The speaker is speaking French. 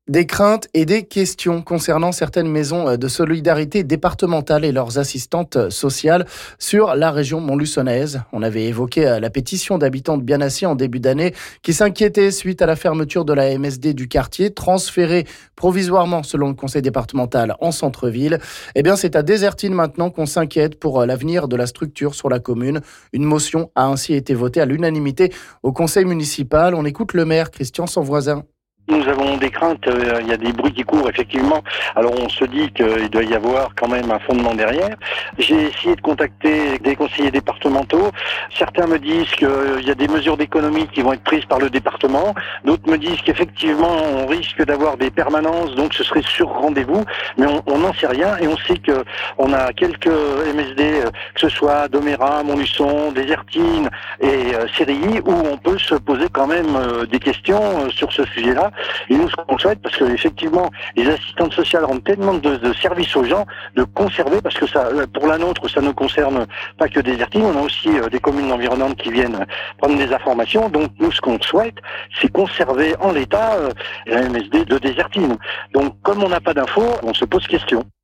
Des craintes et des questions concernant certaines maisons de solidarité départementales et leurs assistantes sociales sur la région montluçonnaise. On avait évoqué la pétition d'habitants de Bianacy en début d'année qui s'inquiétaient suite à la fermeture de la MSD du quartier, transférée provisoirement selon le conseil départemental en centre-ville. Eh bien, c'est à Désertine maintenant qu'on s'inquiète pour l'avenir de la structure sur la commune. Une motion a ainsi été votée à l'unanimité au conseil municipal. On écoute le maire Christian Sanvoisin. Nous avons des craintes, il y a des bruits qui courent effectivement, alors on se dit qu'il doit y avoir quand même un fondement derrière. J'ai essayé de contacter des conseillers départementaux, certains me disent qu'il y a des mesures d'économie qui vont être prises par le département, d'autres me disent qu'effectivement on risque d'avoir des permanences, donc ce serait sur rendez-vous, mais on n'en sait rien et on sait qu'on a quelques MSD, que ce soit à Domérat, Montluçon, Désertine et Sérilly, où on peut se poser quand même des questions sur ce sujet-là. Et nous, ce qu'on souhaite, parce que effectivement, les assistantes sociales rendent tellement de services aux gens, de conserver, parce que ça, pour la nôtre, ça ne concerne pas que Désertine, on a aussi des communes environnantes qui viennent prendre des informations. Donc nous, ce qu'on souhaite, c'est conserver en l'état la MSD de Désertine. Donc comme on n'a pas d'infos, on se pose question.